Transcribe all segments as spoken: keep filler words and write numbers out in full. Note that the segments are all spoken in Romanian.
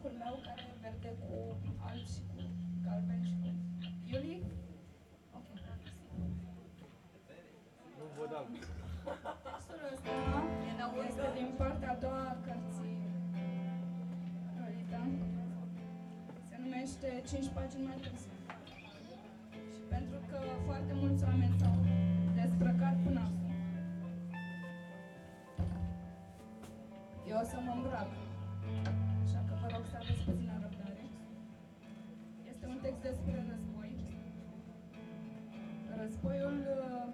sacul meu care e verde cu alb și cu galben și cu... Iulie? Ok. Nu văd alb. Textul ăsta este din partea a doua a cărții Lolita. Se numește cinci pagini mai târziu. Și pentru că foarte mulți oameni s-au dezbrăcat până acum, eu o să mă îmbrac. Așa că vă rog să aveți puțină răbdare. Este un text despre război. Războiul uh,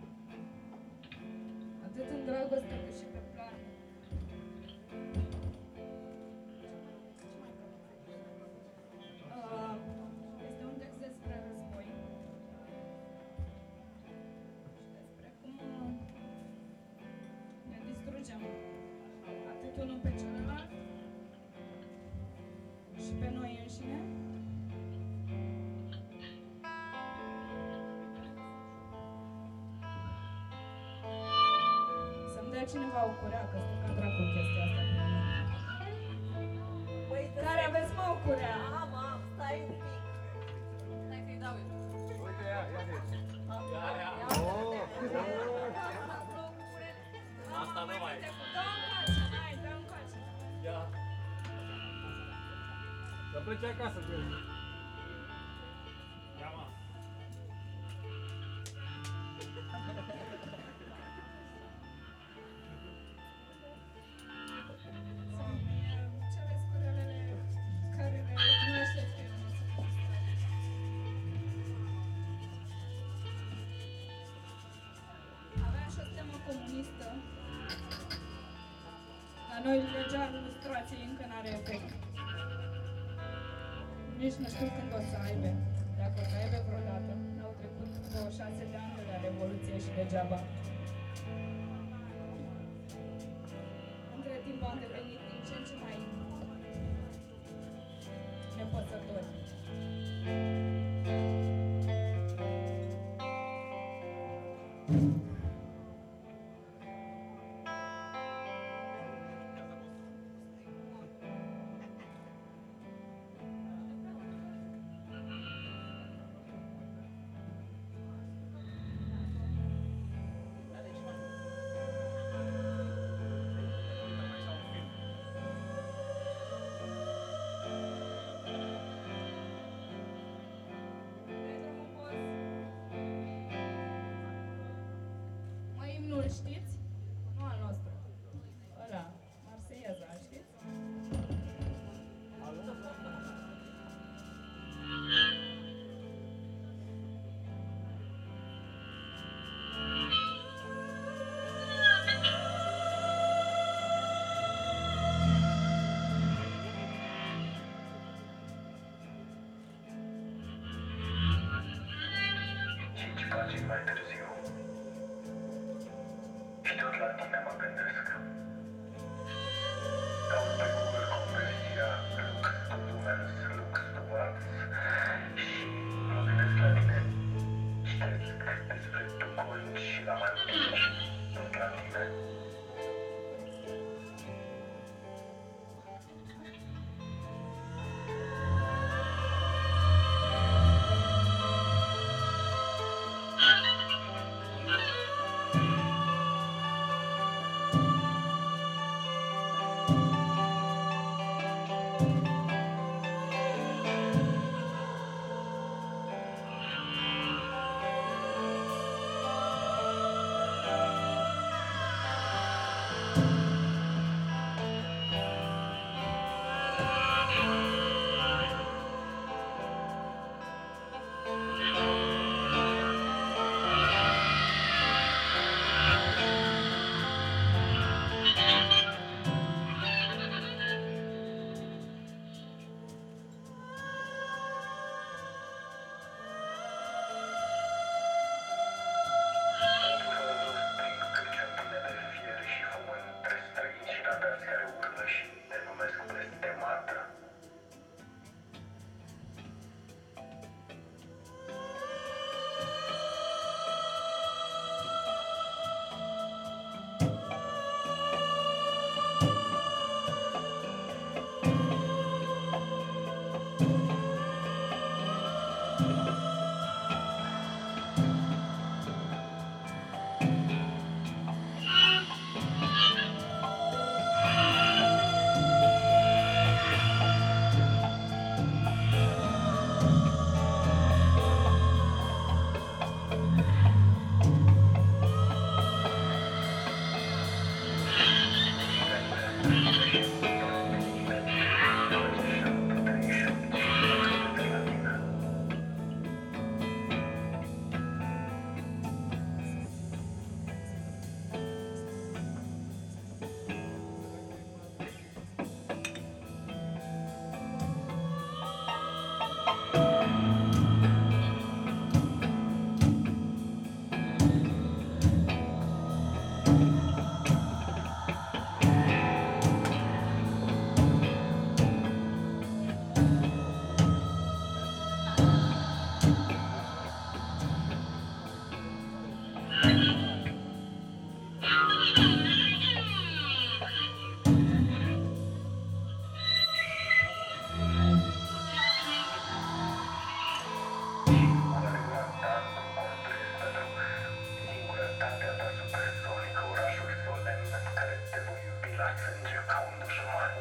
atât în dragoste cât și pe plan. Uh, este un text despre război. Și despre cum uh, ne distrugem atât unul pe celălalt și pe noi înșine. Să-mi dea cineva o curea, că stă ca dracu chestia asta cu mine. Păi, Care aveți, mă, o curea? Am, am, stai un pic. Stai să-i dau eu. Uite, ia, ia de aici. Ia, ia. Oh, Asta nu mai e. Dă încoace, hai, dă încoace. Ia. să plece acasă cu el. Ia, mă. Să-mi cereți curelele care le cunoașteți pe Ionuț. Avea și o temă comunistă. La noi legea lustrației încă n-are efect. Nici nu știu când o să aibă. Dacă o să aibă vreodată. N-au trecut douăzeci și șase de ani de la Revoluție și degeaba. Între timp am devenit din ce în ce mai nepăsători. Mai imnul știți? Nu al nostru. Ăla, Marseieza, știți? Cinci pagini mai târziu. Și tot la tine mă gândesc. Caut pe Google conversia Lux to Lumens, Lux to Wax și mă gândesc la tine. Citesc despre Tucol și la mai mulți, tot la tine. Singurătatea ta supersonică, orașul solemn în care te voi iubi la sânge ca un dușman.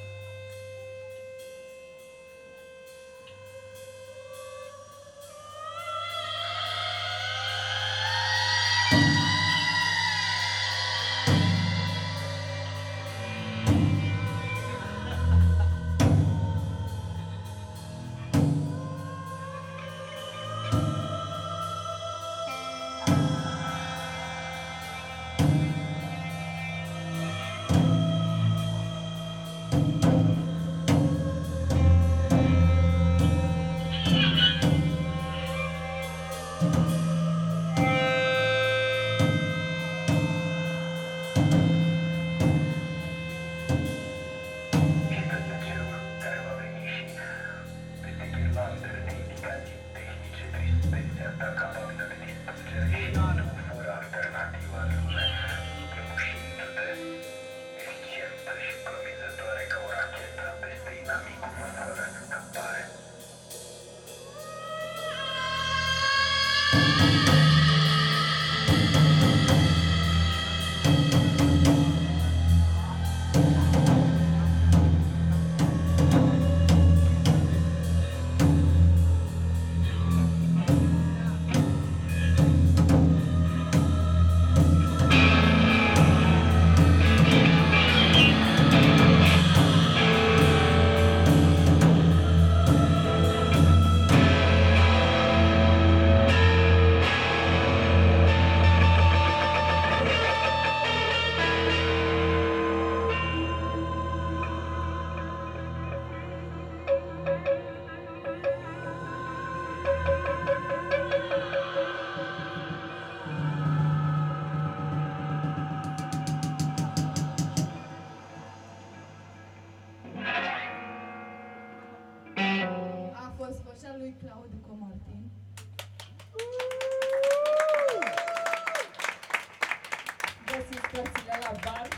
Vocea lui Claudiu Comartin. Găsiți cărțile la bar.